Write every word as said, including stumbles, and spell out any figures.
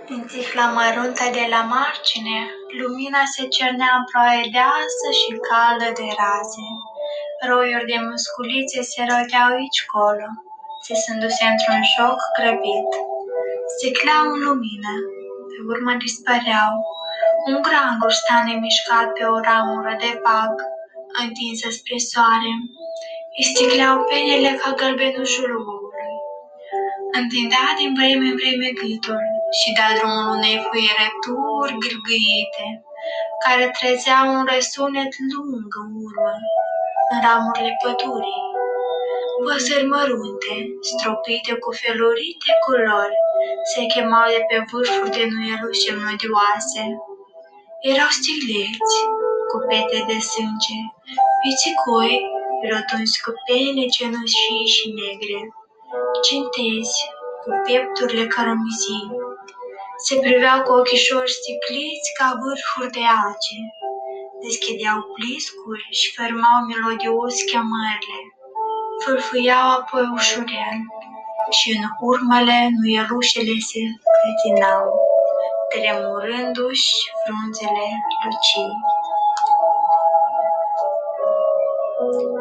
În țifla măruntă de la margine, lumina se cernea în ploaie deasă și caldă de raze. Roiuri de musculițe se roteau aici-colo, țesându-se într-un joc grăbit. Sticleau în lumină, pe urmă dispăreau. Un grangur sta nemișcat pe o ramură de bag, întinsă spre soare. Îi sticleau penele ca gălbenușul oului. Întindea din vreme în vreme gâtul și da drumul unei fluierături gâlgâite, care trezeau un răsunet lung în urmă, în ramurile pădurii. Păsări mărunte, stropite cu felurite culori, se chemau de pe vârfuri de nuielușe mlădioase. Erau stigleți, cu pete de sânge, pițicoi, rotunzi cu pene cenușii și negre, centezi, cu piepturile cărămizii. Se priveau cu ochișori sticliți ca vârfuri de ace, deschideau pliscuri și fermau melodios chemările, fâlfâiau apoi ușurel și în urmele nuielușele se clătinau, tremurându-și frunzele lucii.